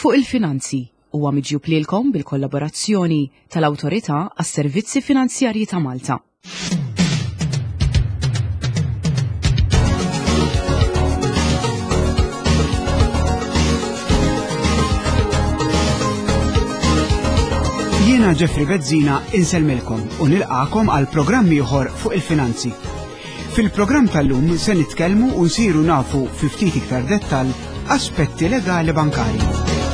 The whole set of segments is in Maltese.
fuq il-finanzi huwa miġjub lilkom bil-kollaborazzjoni tal-Awtorità għas-Servizzi Finanzjarji ta' Malta. Jiena Jeffrey Bezzina insellmilkom u nilqakom għal programm ieħor fuq il-finanzi. Fil-programm tal-lum se nitkellmu u nsiru nafu fi ftit iktar dettall aspetti legali bankarji.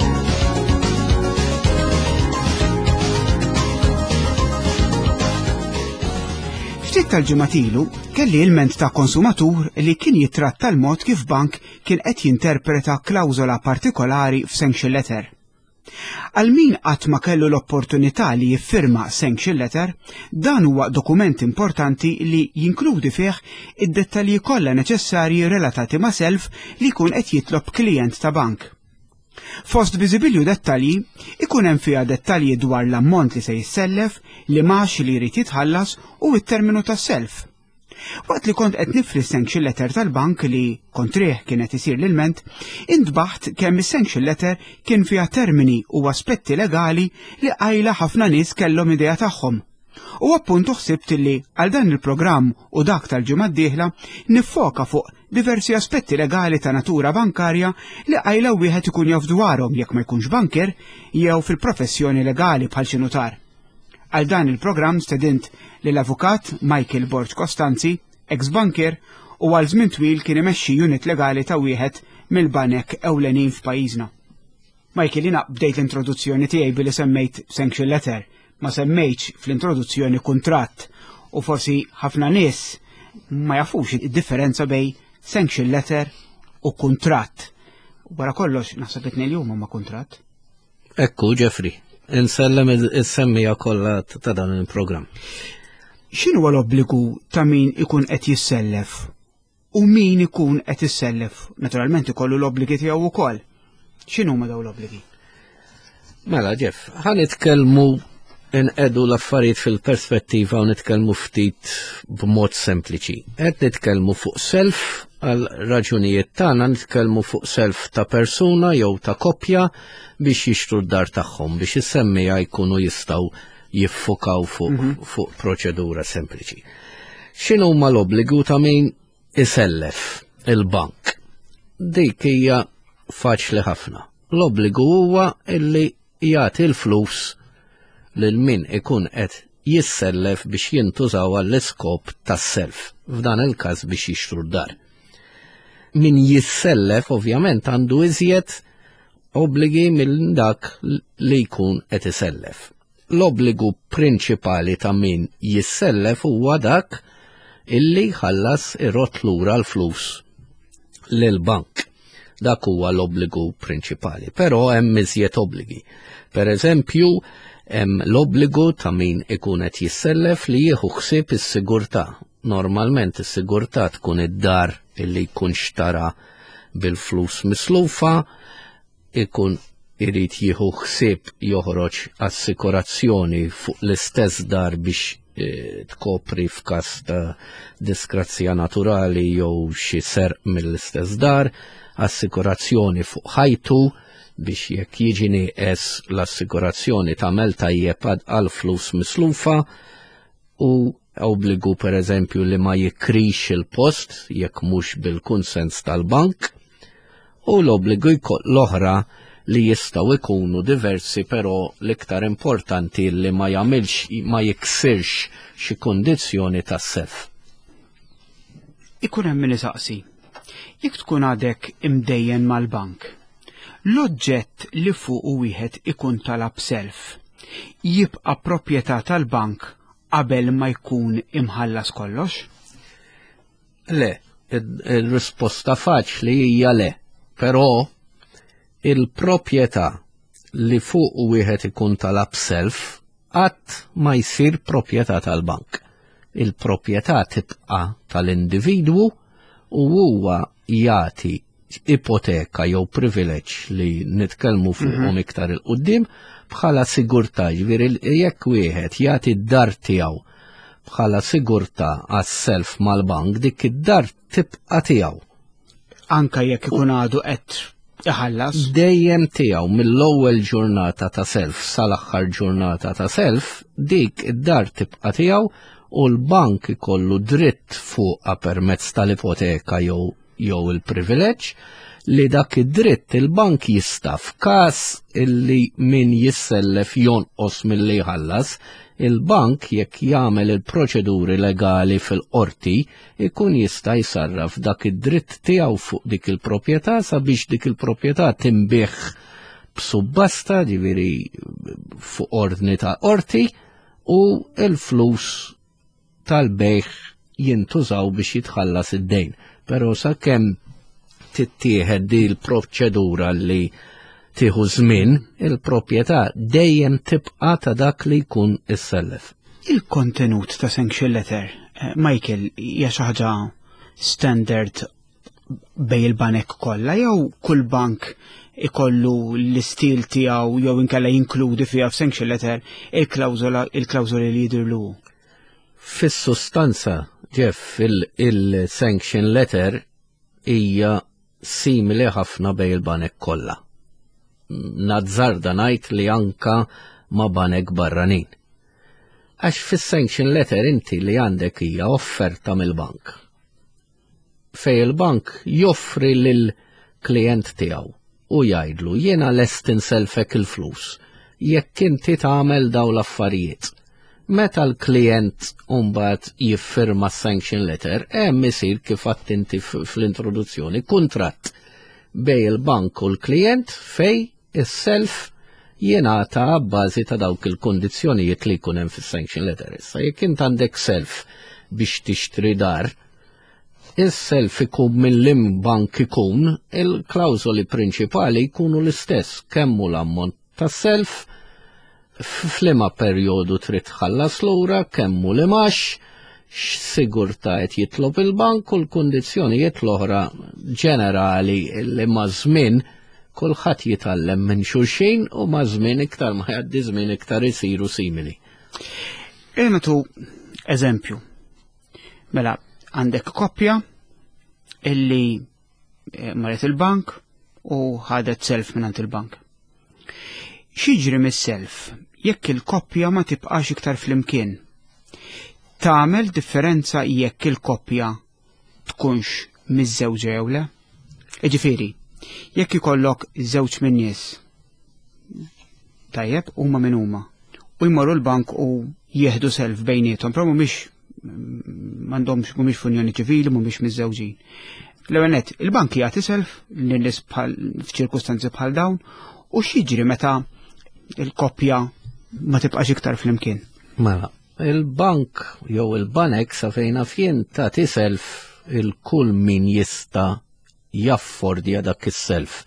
Ftit tal-ġimgħat ilu kelli ilment ta' konsumatur li kien jitratta l-mod kif bank kien qed jinterpreta klawżola partikolari f'sanction letter. Għal min qatt ma kellu l-opportunità li jiffirma sanction letter, dan huwa dokument importanti li jinkludi fih id-dettalji kollha neċessarji relatati ma' self li jkun qed jitlob klient ta' bank. Fost biżibilju dettalji, ikun hemm fiha dettalji dwar l-ammont li se jissellef, l-imax li jrid jitħallas u t-terminu tas-self. Waqt li kont qed nifri sanction letter tal-bank li kontrih kienet isir l-ilment, intbaħt kemm is-sanction letter kien fiha termini u aspetti legali li qajla ħafna nies kellhom idea tagħhom. U appuntu ħsibt li għal dan il-programm u dak tal-ġimgħa d-dieħla niffoka fuq diversi aspetti legali ta' natura bankarja li qajla wieħed ikun jaf dwarhom jekk ma jkunx banker jew fil-professjoni legali bħal xi notar. Għal dan il-programm stedint lill-avukat Michael Borg Costanzi, ex-banker, u għal żmien twil kien imexxi unit legali ta' wieħed mill-banek ewlenin f'pajjiżna. Michael, jiena bdejt l-introduzzjoni tiegħi billi semmejt sanction letter, ma semmejtx fl-introduzzjoni kuntratt u forsi ħafna nies ma jafux id-differenza bejn sanction letter u kuntratt. Wara kollox naħseb it-tnejn huma ma' kuntratt. Ekku, Jeffrey. Insellem is-semmija kollha ta' dan il-programm. X'inhu l-obbligu ta' min ikun qed jissellef u min ikun qed issellef? Naturalment ikollu l-obbligi tiegħu wkoll. X'inhuma dawn l-obbligi? Mela, Jeff, ħanitkellmu inqedu l-affarijiet fil-perspettiva u nitkellmu ftit b'mod sempliċi. Qed nitkellmu fuq self għal raġunijiet tagħna nitkellmu fuq self ta' persuna jew ta' koppja biex jixtru d-dar tagħhom biex is-semmija jkunu jistgħu jiffukaw fuq proċedura sempliċi. X'inhu huma l-obbligu ta' min isellef il-bank? Dik hija faċli ħafna. L-obbligu huwa illi jagħti l-flus lil min ikun qed jissellef biex jintużaw għall-iskop tas-self, f'dan il-każ biex jixtru d-dar. Min jissellef ovvjament għandu iżjed obbligi mill dak li jkun qed isellef. L-obbligu prinċipali ta' min jissellef huwa dak illi jħallas irrott lura l-flus lill-bank. Dak huwa l-obbligu prinċipali, però hemm iżjed obbligi. Pereżempju, hemm l-obbligu ta' min ikun qed jissellef li jieħu ħsieb is-sigurtà. Normalment is-sigurtà tkun id-dar illi jkun xtara bil-flus mislufa, ikun irid jieħu ħsieb joħroġ assikurazzjoni fuq l-istess dar biex tkopri f'każ ta' disgrazzja naturali jew xi serq mill-istess dar, assikurazzjoni fuq ħajtu biex jekk jiġi nieqes l-assikurazzjoni tagħmel tajjeb għal flus mislufa u obbligu pereżempju li ma jikrix il-post jekk mhux bil-kunsens tal-bank u l-obbligu l-oħra li jistgħu jkunu diversi però l-iktar importanti li ma jagħmilx ma jiksirx xi kundizzjoni tas-self. Ikun hemm min isaqsi. Jekk tkun għadek imdejjen mal-bank, l-oġġett li fuq wieħed ikun talab self jibqa' proprjetà tal-bank qabel ma jkun imħallas kollox? Le, il-risposta faċli hija le, però il-proprjetà li fuq wieħed ikun talab self qatt ma jsir proprjetà tal-bank. Il-proprjetà tibqa' tal-individwu u huwa jagħti ipoteka jew privileġġ li nitkellmu fuqhom iktar il-qudiem bħala sigurtà, ġifieri jekk wieħed jagħti d-dar tiegħu bħala sigurtà għas-self mal-bank, dik id-dar tibqa' tiegħu. Anka jekk ikun għadu qed Iħallas. dejjem tiegħu mill-ewwel ġurnata ta' self sal-aħħar ġurnata ta' self, dik id-dar tibqa' tiegħu u l-bank ikollu dritt fuqha permezz tal-ipoteka jew il-privileġġ li dak id-dritt il-bank jista' f'każ illi min jissellef jonqos milli jħallas, il-bank jekk jagħmel il-proċeduri legali fil-qorti ikun jista' jsarraf dak id-dritt tiegħu fuq dik il-proprjetà sabiex dik il-proprjetà tinbih b'subbasta, ġifieri fuq ordni ta' qorti, u l-flus tal-bejħ jintużaw biex jitħallas id-dejn. Però sakemm tittieħed di l-proċedura li tieħu żmien, il-proprjetà dejjem tibqa' ta' dak li jkun issellef. Il-kontenut ta' sanction letter, Michael, hija xi ħaġa standard bej il-banek kollha jew kull bank ikollu l-istil tiegħu jew inkella jinkludi fiha f'sanction letter il-klawżoli li jidhirlu. Fis-sustanza, Jeff, il-sanction letter hija simili ħafna bej il-banek kollha. Nazzarda ngħid li anka ma' banek barranin. Għax fis-sanction letter inti li għandek hija offerta mill-bank. Fej il-bank joffri lill-klient tiegħu u jgħidlu jiena lest inselfek il-flus jekk inti tagħmel dawn l-affarijiet. Meta l-klient mbagħad jiffirma s-sanction letter, hemm isir kif għadt inti fl-introduzzjoni kuntratt bej il-bank u l-klient fej is-self jingħata bbażi ta' dawk il-kundizzjonijiet li jkun hemm fis-sanction letter. Issa jekk int għandek self biex tixtri dar, is-self ikun mill-lim bank ikun, il-klawżoli prinċipali jkunu l-istess, kemm hu l-ammont tas-self, f'liema perjodu trid tħallas lura, kemm hu l-imax, x'sigurtà qed jitlob il-bank u l-kundizzjonijiet l-oħra ġenerali li ma' żmien kulħadd jitgħallem minn xulxin u ma' żmien iktar ma jgħaddi żmien iktar isiru simili. Nagħtu eżempju. Mela, għandek koppja illi marret il-bank u ħadet self minn il-bank. X'jiġri mis-self jekk il-koppja ma tibqax iktar flimkien? Tagħmel differenza jekk il-koppja tkunx miż-żewġa jew le? Jiġifieri, jekk ikollok żewġ minn nies tajjeb huma minn huma u jmorru l-bank u jieħdu self bejniethom, però m'għandhomx mhumiex f'unjoni ċivili, mhumiex miż-żewġin. L-ewwel nett, il-bank jagħti self lin-nies f'ċirkustanzi bħal dawn u x'jiġri meta il-koppja ma tibqax iktar flimkien. Mela, il-bank jew il-banek sa fejna fien tagħti self il-kull min jista' jaffordja dak is-self.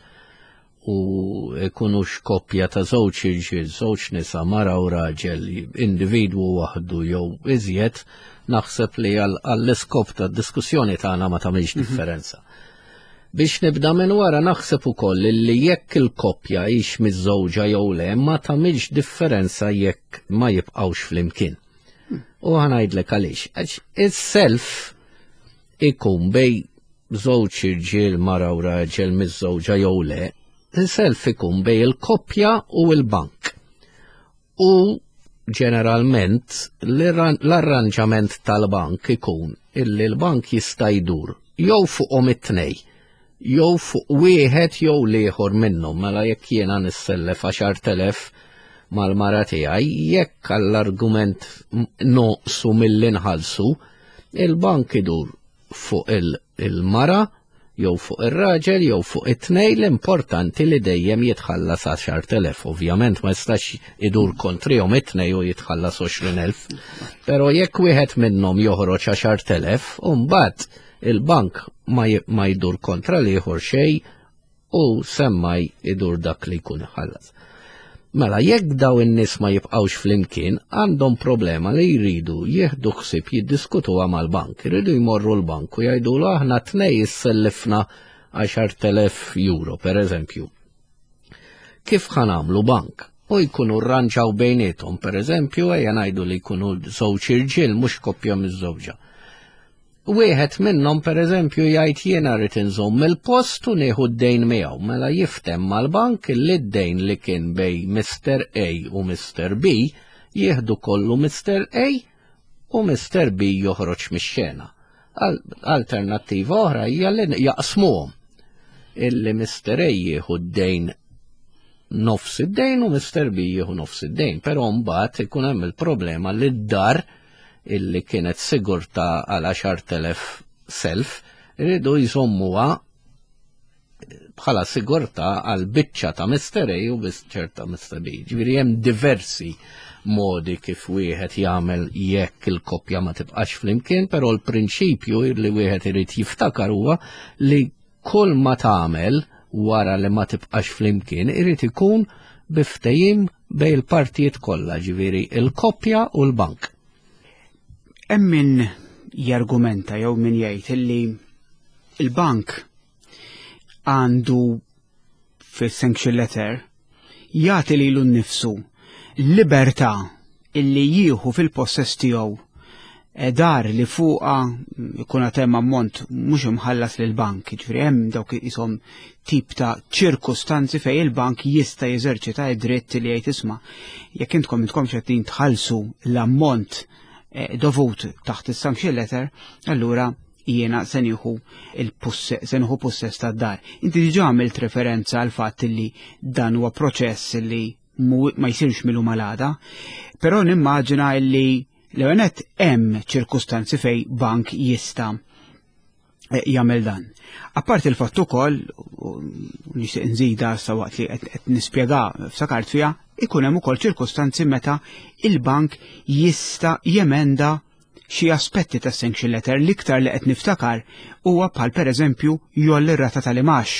U ikunux koppja ta' żewġ irġiel, żewġ nisa, mara u raġel, individwu waħdu jew iżjed, naħseb li għall-iskop tad-diskussjoni tagħna ma tagħmilx differenza. Biex nibda minn wara naħseb ukoll li jekk il-koppja hix miż-żewġa jew le ma tagħmilx differenza jekk ma jibqgħux flimkien. U ħanajdlek għaliex, għax is-self ikun bej żewġ irġiel mara u raġel miż-żewġa jew le, is-self ikun bej il-koppja u l-bank. U ġeneralment l-arranġament tal-bank ikun illi l-bank jista' jdur jew fuqhom it-tnej, jew fuq wieħed jew l-ieħor minnhom, mela jekk jiena nissellef 10,000 mal-mara tiegħi, jekk għall-argument noqsu mill-inħallsu, il-bank idur fuq il-mara jew fuq ir-raġel jew fuq it-tnej, l-importanti li dejjem jitħallas 10,000. Ovvjament ma jistax idur kontrihom it-tnej u jitħallas 20,000. Però jekk wieħed minnhom joħroġ 10,000, u mbagħad il-bank ma jdur kontra li jħor xej u semmaj idur dak li jkun ħallas. Mela, jekk daw in-nies ma jibqgħux flimkien, għandhom problema li jridu jieħdu ħsieb jiddiskutuha mal-bank. Jridu jmorru l-bank u jgħidulu aħna tnej issellifna 10,000 euro, pereżempju. Kif ħanamlu bank? U jkunu rranġaw bejniethom, pereżempju, ejja ngħidu li jkunu żewġ irġiel mhux koppja miż-żewġa. wieħed minnhom pereżempju jgħid jiena rrid inżomm il-post u nieħu d-dejn miegħu, mela jiftem mal-bank li d-dejn li kien bej Mr. A u Mr. B jieħdu kollu Mr. A u Mr. B joħroġ mix-xena. Alternattiva oħra hija li jaqsmuhom illi Mr. A jieħu d-dejn nofs id-dejn u Mr. B jieħu nofs id-dejn, però mbagħad ikun hemm il-problema li d-dar illi kienet sigurta għal 10,000 self, irridu jżommuha bħala sigurta għal biċċa ta' Mr. A u biċċa ta' Mr. B. Ġifieri hemm diversi modi kif wieħed jagħmel jekk il-koppja ma tibqax flimkien, però l-prinċipju li wieħed irid jiftakar huwa li kull ma tagħmel wara li ma tibqax flimkien irid ikun biftehim bejn il-partijiet kollha, ġifieri il-koppja u l-bank. Hemm min jargumenta jew min jgħid illi il-bank għandu fis-sanction letter jagħti lilu nnifsu l-libertà illi jieħu fil-possess tiegħu dar li fuqha jkun hemm ammont mhux imħallas lill-bank, ġifieri hemm dawk ishom tip ta' ċirkustanzi fejn il-bank jista' jeżerċita d-dritt li jgħid isma' jekk intkom qed tħallsu l-ammont dovut taħt is-sanction letter, allura jiena se nieħu possess tad-dar. Inti diġà għamilt referenza għal fatt li dan huwa proċess li ma jsirx milu malada, però nimmaġina li l-għanet hemm ċirkustanzi fej bank jista' jagħmel dan. Apparti il-fatt ukoll nixtieq nżida sa waqt li qed nispjega f'sakart fiha, ikun hemm ukoll ċirkustanzi meta il-bank jista' jemenda xi aspetti tas-sanction letter l-iktar li qed niftakar huwa bħal pereżempju jolli r-rata tal-imax.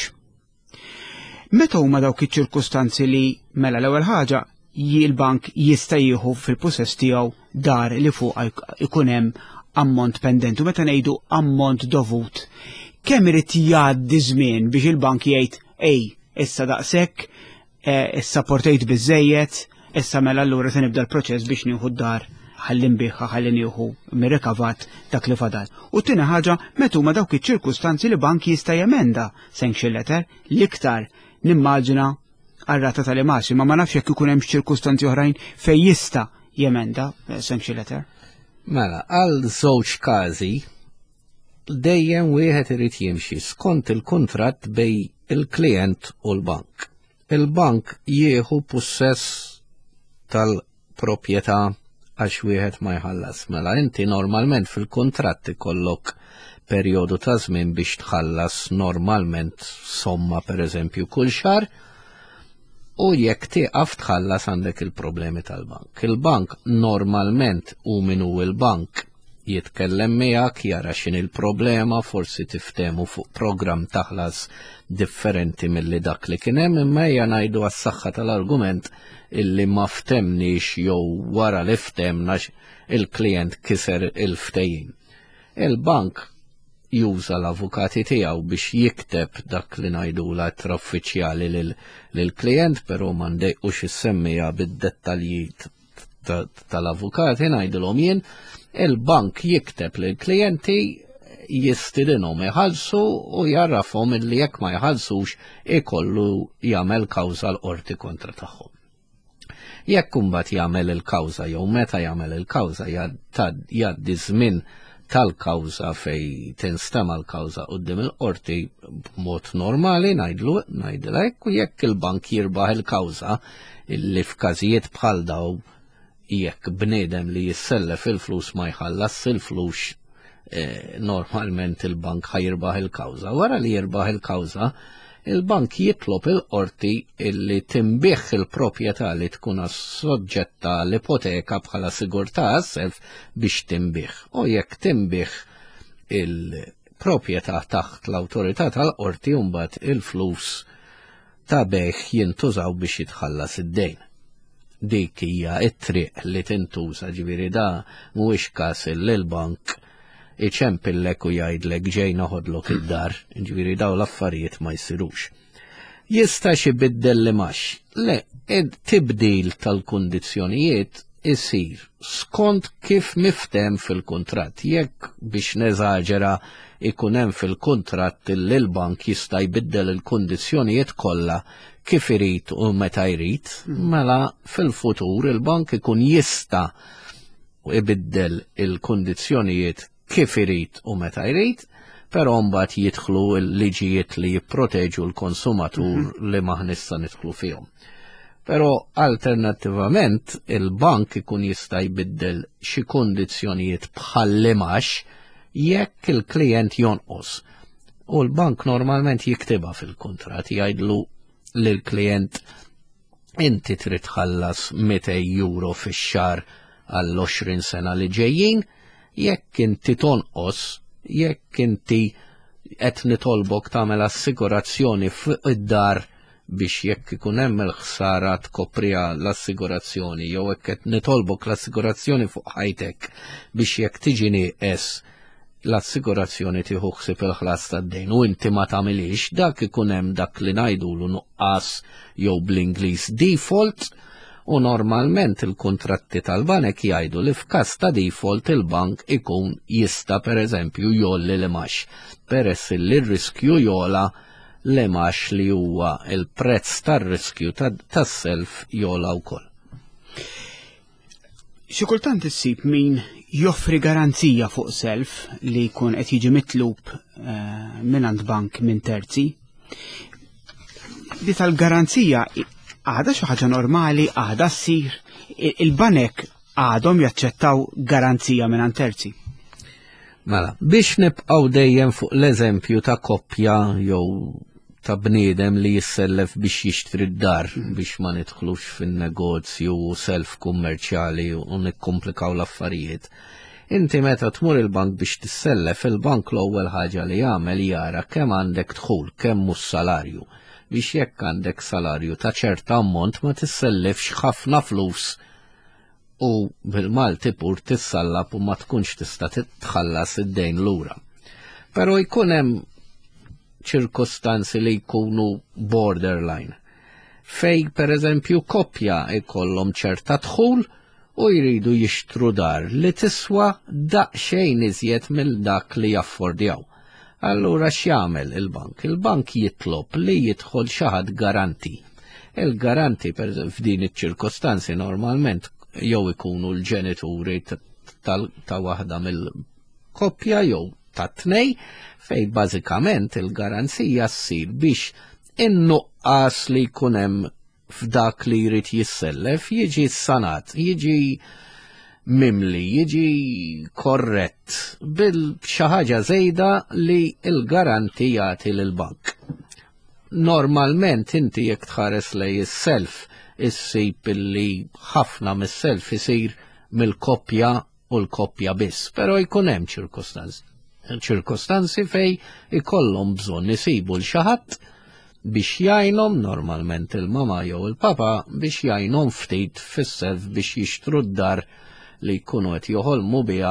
Meta huma dawk iċ-ċirkustanzi li mela l-ewwel ħaġa il-bank jista' jieħu fil-possess tiegħu dar li fuq ikun hemm ammont pendenti, u meta ngħidu ammont dovut, kemm irid jgħaddi żmien biex il-bank jgħid issa daqshekk, issa portejt biżejjed, issa mela allura se nibda l-proċess biex nieħu d-dar ħalli nbiħħa ħalli nieħu mir-rikavat dak li fadal. U tieni ħaġa meta huma dawk iċ-ċirkustanzi li bank jista' jemenda sanction letter l-iktar nimmaġina għar-rata tal-imax, ma nafx jekk ikun hemm ċirkustanzi oħrajn fejn jista' jemenda sanction letter. Mela, għal żewġ każi dejjem wieħed irid jimxi skont il-kuntratt bej il-klient u l-bank. Il-bank jieħu possess tal-proprjetà għax wieħed ma jħallas. Mela inti normalment fil-kuntratt ikollok perjodu ta' żmien biex tħallas normalment somma pereżempju kull xahar, u jekk tieqaf tħallas għandek il-problemi tal-bank. Il-bank normalment u minu il-bank jitkellem miegħek jara x'in il-problema, forsi tiftemu fuq programm taħlas differenti milli dak li kien hemm, imma hija ngħidu għas-saħħa tal-argument illi ma ftemniex jew wara li ftemna il-klient kiser il-ftehim. Il-bank juża l-avukati tiegħu biex jikteb dak li ngħidu l-attra uffiċjali lill-klient, però ma ndejqux issemmija bid-dettalji tal-avukati ngħidilhom jien, il-bank jikteb lill-klijenti jistidinhom iħallsu u jarrafhom illi jekk ma jħallsux ikollu jagħmel kawża l-qorti kontra tagħhom. Jekk imbagħad jagħmel il-kawża jew meta jagħmel il-kawża jgħaddi żmien tal-kawża fej tinstema l-kawża quddiem il-qorti b'mod normali ngħidilek, u jekk il-bank jirbaħ il-kawża illi f'każijiet bħal daw jekk bniedem li jissellef il-flus ma jħallas il-flus normalment il-bank ħajirbaħ il-kawża. Wara li jirbaħ il-kawża, il-bank jitlob il-qorti illi timbieħ il-proprjetà li tkun soġġetta l-ipoteka bħala sigurtà għas-self biex timbieħ. U jekk timbieħ il-proprjetà taħt l-awtorità tal-qorti mbagħad il-flus ta' beħ jintużaw biex jitħallas id-dejn. Dik hija t-triq li tintuża, ġifieri da mhuwiex każ il-bank iċempillek u jgħidlek ġej naħodlok id-dar, ġifieri daw l-affarijiet ma jsirux. Jista' xi biddel li max. Le, tibdil tal-kundizzjonijiet isir skont kif miftem fil-kuntratt. Jekk biex neżaġera ikun hemm fil-kuntratt li l-bank jista' jbiddel il-kundizzjonijiet kollha kif irid u meta jrid, mela fil-futur il-bank ikun jista' ibiddel il-kundizzjonijiet kif irid u meta jrid, però mbagħad jidħlu l-liġijiet li jipproteġu l-konsumatur li maħnissa nidħlu fihom. Però alternattivament il-bank ikun jista' jbiddel xi kundizzjonijiet bħal limax jekk il-klient jonqos. U l-bank normalment jiktibha fil-kuntratt jgħidlu lill-klient inti trid tħallas 200 euro fix-xahar għall-20 sena li ġejjin, jekk inti tonqos, jekk inti qed nitolbok tagħmel assigurazzjoni fuq id-dar biex jekk ikun hemm il-ħsara tkopriha l-assigurazzjoni, jew hekk qed nitolbok l-assigurazzjoni fuq ħajtek biex jekk tiġi nieqes l-assigurazzjoni tieħu ħsieb il-ħlas tad-dejn u inti ma tagħmilix, dak ikun hemm dak li ngħidulu nuqqas jew bl-Ingliż default, u normalment il-kuntratti tal-banek jgħidu li f'każ ta' default il-bank ikun jista' pereżempju jolli l-imax peress li r-riskju jola l-imax li huwa il-prezz tar-riskju tas-self jola wkoll. Xi kultant issib min joffri garanzija fuq self li jkun qed jiġi mitlub mingħand bank minn terzi. Di tal-garanzija għada xi ħaġa normali, għada ssir, il-banek għadhom jaċċettaw garanzija mingħand terzi. Mela, biex nibqgħu dejjem fuq l-eżempju ta' koppja jew ta' bniedem li jissellef biex jixtri d-dar biex ma nidħlux fin-negozju self kummerċjali u nikkomplikaw l-affarijiet. Inti meta tmur il-bank biex tissellef, il-bank l-ewwel ħaġa li jagħmel jara kemm għandek dħul, kemm mhux salarju, biex jekk għandek salarju ta' ċerta ammont ma tissellefx ħafna flus u bil-Malti pur tissallab u ma tkunx tista' titħallas id-dejn lura. Però jkun hemm ċirkostanzi li jkunu borderline. Fej pereżempju koppja jkollhom ċerta dħul u jridu jixtru dar li tiswa daqsxejn iżjed mill dak li jaffordjaw. Allura x'jagħmel il-bank? Il-bank jitlob li jidħol xi ħadd garanti. Il-garanti f'din iċ-ċirkostanzi normalment jew ikunu l-ġenituri ta' waħda mill-koppja jew ta' tnej, fej bażikament il-garanzija ssir biex in-nuqqas li jkun hemm f'dak li jrid jissellef jiġi sanat, jiġi mimli, jiġi korrett bil-xi ħaġa żejda li l-garanti jagħti lill-bank. Normalment inti jekk tħares lej is-self issib illi ħafna mis-self isir mill-koppja u l-koppja biss, però jkun hemm ċirkostanzi fej ikollhom bżonn isibu l xi ħadd biex jgħinhom normalment il-mama jew il-papa biex jgħinhom ftit fis-self biex jixtru d-dar li jkunu qed joħolmu biha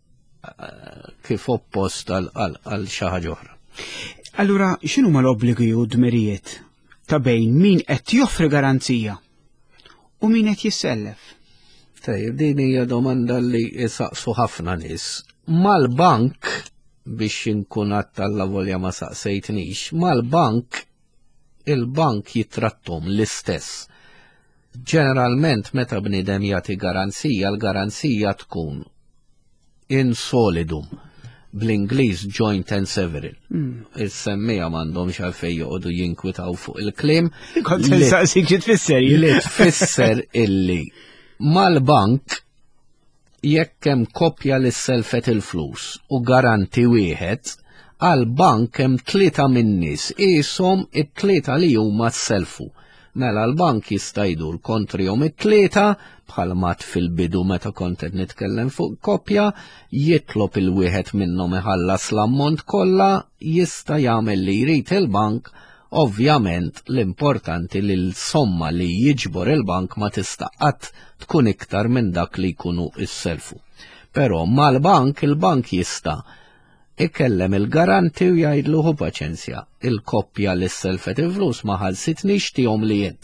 kif oppost għal xi ħaġa oħra. Allura x'inhuma l-obbligi u d-dmirijiet ta' bejn min qed joffri garanzija u min qed jissellef? Tajjeb, din hija domanda li jsaqsu ħafna nies. Mal-bank biex inkun għattalla volja ma saqsejtnix, mal-bank il-bank jitrattom l-istess. Ġeneralment meta bniedem jagħti garanzija, l-garanzija tkun in solidum, bl-Ingliż joint and several. Is-semmija m'għandhomx għalfejn joqogħdu jinkwitaw fuq il-kliem. Kont insaqsik xi tfisser li tfisser illi mal-bank jekk hemm koppja li selfet il-flus u garanti wieħed, għal-bank hemm tlieta min-nies qishom it-tlieta li huma sselfu. Mela l-bank jista' jdur kontrihom it-tlieta bħal mat fil-bidu meta kont qed nitkellem fuq koppja, jitlob il-wieħed minnhom iħallas l-ammont kollha, jista' jagħmel li jrid il-bank, ovvjament l-importanti li l-somma li jiġbor il-bank ma tista' qatt tkun iktar minn dak li jkunu isselfu. Però mal-bank il-bank jista' ikellem il-garanti u jgħidlu hu paċenzja, il-koppja li s-selfet il-flus ma ħallsitniex tihom li jent.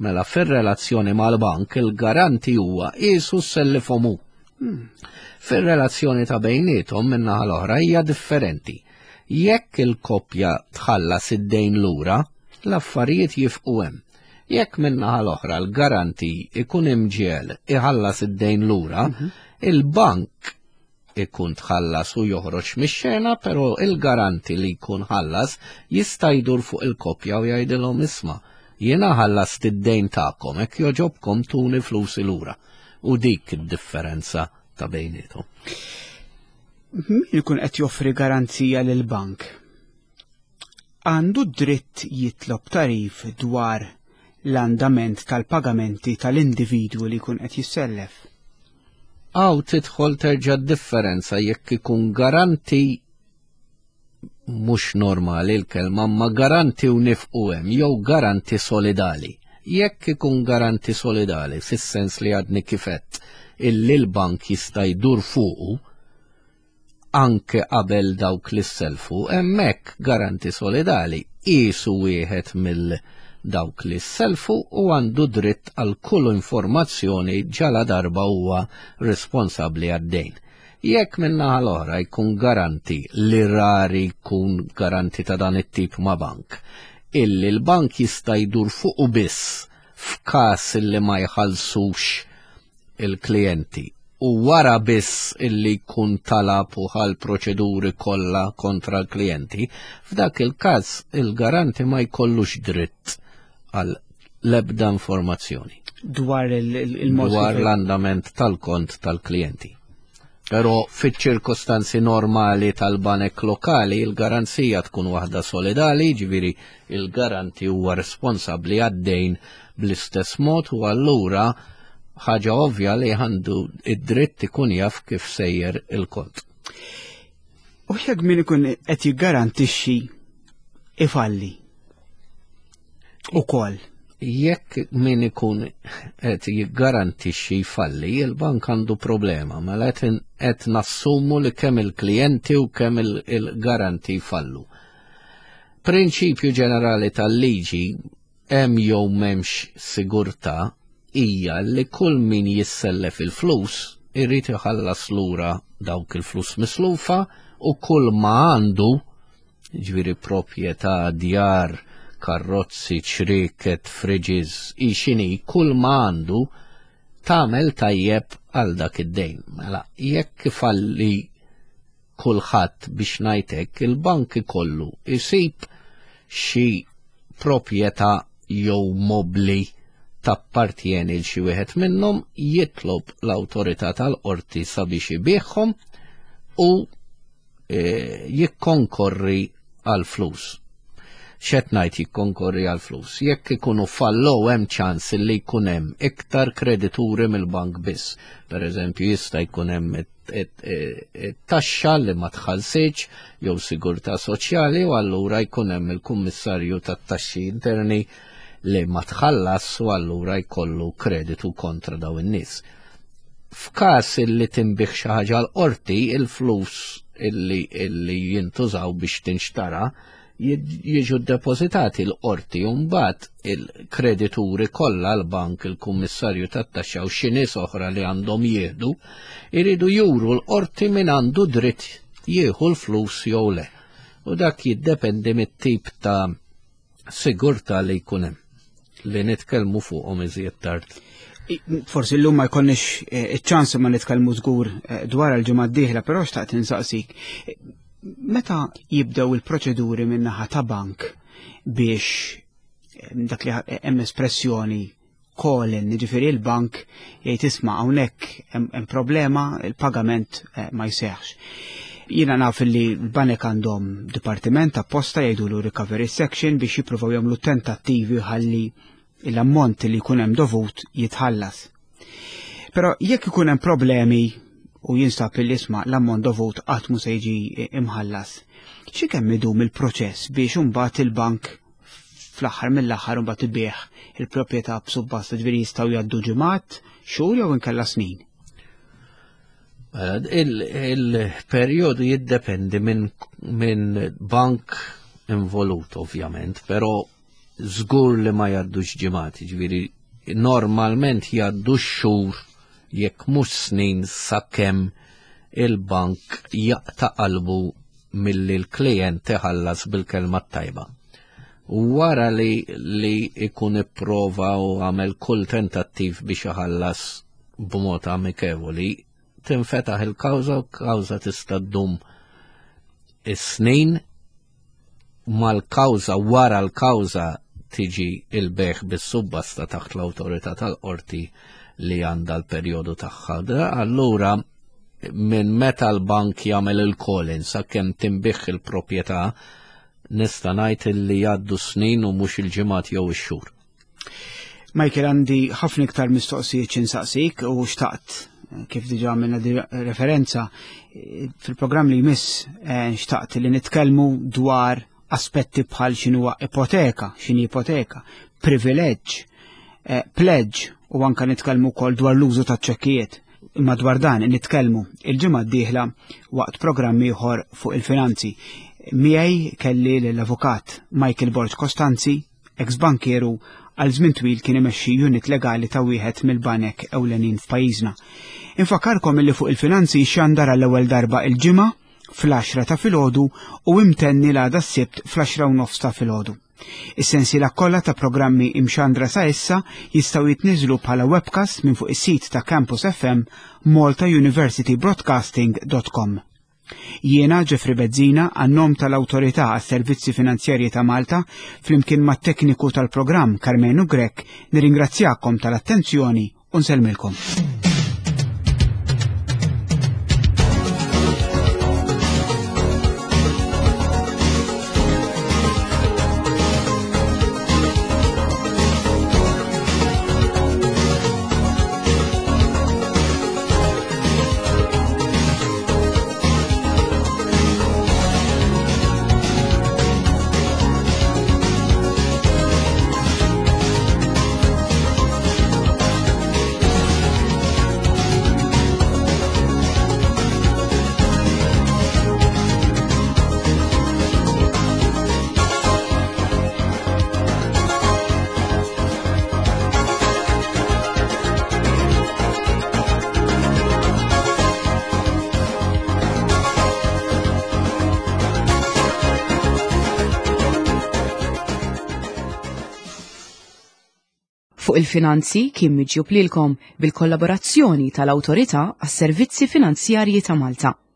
Mela fir-relazzjoni mal-bank il-garanti huwa qisu sellifhom hu. Fir-relazzjoni ta' bejniethom min-naħa l-oħra hija differenti. Jekk il-koppja tħallas id-dejn lura, l-affarijiet jifqu hemm. Jekk min-naħa l-oħra l-garanti ikun imġiel iħallas id-dejn lura, il-bank ikun tħallas u joħroġ mix-xena, però il-garanti li jkun ħallas jista' jdur fuq il-koppja u jgħidilhom isma' jiena ħallast id-dejn tagħkom hekk joġobkom tuni flusi lura. U dik id-differenza ta' bejniethom. Min ikun qed joffri garanzija lil bank għandu dritt jitlob tarif dwar l-andament tal-pagamenti tal-individwu li jkun qed jissellef. Aw tidħol terġa' differenza jekk ikun garanti mhux normali l-kelma ma garanti u nifqu hemm jew garanti solidali. Jekk ikun garanti solidali fis-sens li għadni kifett illi l-bank jista' jdur fuqu anke qabel dawk li selfu, hemmhekk garanti solidali qisu wieħed mill dawk li selfu u għandu dritt għal kull informazzjoni ġala darba huwa responsabbli għad-dejn. Jekk min-naħa l-oħra jkun garanti li rari jkun garanti ta' dan it-tip ma' bank, illi l-bank jista' jdur fuqu biss f'każ illi ma jħallsux il-klijenti u wara biss illi jkun talab u ħal proċeduri kollha kontra l-klijenti, f'dak il-każ il-garanti ma jkollux dritt għal l-ebda informazzjoni dwar il-mod dwar l-andament tal-kont tal-klijenti. Però fiċ-ċirkostanzi normali tal-banek lokali il-garanzija tkun waħda solidali, ġifieri il-garanti huwa responsabbli għad-dejn bl-istess mod u allura ħaġa ovvja li għandu id-dritt ikun jaf kif sejjer il-kont. U jekk min ikun qed jiggarantixxi ifalli ukoll. Jekk min ikun qed jiggarantixxi jfalli, il-bank għandu problema, mela qed nassumu li kemm il-klijenti u kemm il-garanti jfallu. Prinċipju ġenerali tal-liġi hemm jew m'hemmx sigurtà hija li kull min jissellef il-flus irrid iħallas lura dawk il-flus mislufa u kull ma għandu, ġifieri proprjetà, djar, karozzi, ċriket, friġiż, ixini, kull ma għandu tagħmel tajjeb għal dak id-dejn. Mela jekk ifalli kulħadd biex ngħidlek il-bank ikollu isib xi proprjetà jew mobli tappartjeni l xi wieħed minnhom jitlob l-awtorità tal-qorti sabiex ibieħhom u jikkonkorri għal flus. X'qed ngħid jikkonkorri għal flus? Jekk ikunu fallow hemm ċans li jkun hemm iktar kredituri mill-bank biss. Pereżempju jista' jkun hemm taxxa li ma tħallsitx jew sigurtà soċjali u allura jkun hemm il-kummissarju tat-taxxi interni li ma tħallas u allura jkollu kreditu kontra daw in-nies. F'każ illi tinbih xi ħaġa l-qorti, il-flus illi jintużaw biex tinxtara jiġu depositati l-qorti u mbagħad il-kredituri kollha l-bank, il-kummissarju tat-taxxa u xi nies oħra li għandhom jieħdu iridu juru l-qorti min għandu dritt jieħu l-flus jew le. U dak jiddependi mit-tip ta' sigurtà li jkun hemm li nitkellmu fuqhom iżjed tard. Forsi llum ma jkollniex iċ-ċans ma nitkellmu żgur dwar il-ġimgħa d-dieħla, però xtaqt insaqsik. Meta jibdew il-proċeduri min-naħa ta' bank biex dak li hemm espressjoni call-in, jiġifieri l-bank jgħid isma' hawnhekk hemm problema, il-pagament ma jseħħx. Jiena naf li l-banek għandhom dipartiment apposta jgħidulu recovery section biex jippruvaw jagħmlu tentattivi ħalli l-ammont li jkun hemm dovut jitħallas. Però jekk ikun hemm problemi u jinstab il-isma l-ammont dovut qatt mhu se jiġi imħallas, xi kemm idum il-proċess biex imbagħad il-bank fl-aħħar mill-aħħar imbagħad ibih il-proprjetà b'subbasta, ġifieri jistgħu jgħaddu ġimgħat, xhur jew inkella snin? Il-perjodu jiddependi minn bank involut ovvjament, però żgur li ma jgħaddux ġimgħat, ġifieri normalment jgħaddux xhur jekk mhux snin sakemm il-bank jaqta' qalbu milli l-klient iħallas bil-kelma tajba. U wara li ikun ipprova u għamel kull tentattiv biex iħallas b'mod amikevoli, tinfetaħ il-kawża u kawża tista' ddum is-snin mal-kawża wara l-kawża tiġi il-beħ bis-subbasta taħt l-awtorità tal-qorti li għandha l-perjodu tagħha. Allura minn meta l-bank jagħmel il-call-in sakemm tinbiħ il-proprjetà nista' ngħid li jgħaddu snin u mhux il-ġimgħat jew ix-xhur. Michael, għandi ħafna iktar mistoqsijiet xinsaqsik u xtaqt kif diġà għamilna referenza fil-programm li jmiss xtaqt li nitkellmu dwar aspetti bħal x'inhuwa ipoteka, x'inhi ipoteka, privileġġ, pledge u anke nitkellmu wkoll dwar l-użu taċ-ċekkijiet. Imma dwar dan nitkellmu il-ġimgħa d-dieħla waqt programm ieħor fuq il-finanzi. Miegħi kelli l-avukat Michael Borġ Kostanzi, ex-bankieru għal żmien twil kien imexxi unit legali ta' wieħed mill-banek ewlenin f'pajjiżna. Infakkarkom illi fuq il-finanzi xandar għall-ewwel darba il-ġimgħa fl-10 ta' filgħodu u imtenni l-għada s-sibt fl-10:30 ta' filgħodu. Is-sensiela kollha ta' programmi imxandra sa issa jistgħu jitniżlu bħala webcast minn fuq is-sit ta' Campus FM maltauniversitybroadcasting.com. Jiena Ġefri Bezzina għannom tal-Awtorità għas-Servizzi Finanzjarji ta' Malta flimkien mat-tekniku tal-programm Karmenu Grek nirringrazzjakom tal-attenzjoni u nsellmilkom. Fuq il-finanzi kien miġjub lilkom bil-kollaborazzjoni tal-Awtorità għas-Servizzi Finanzjarji ta' Malta.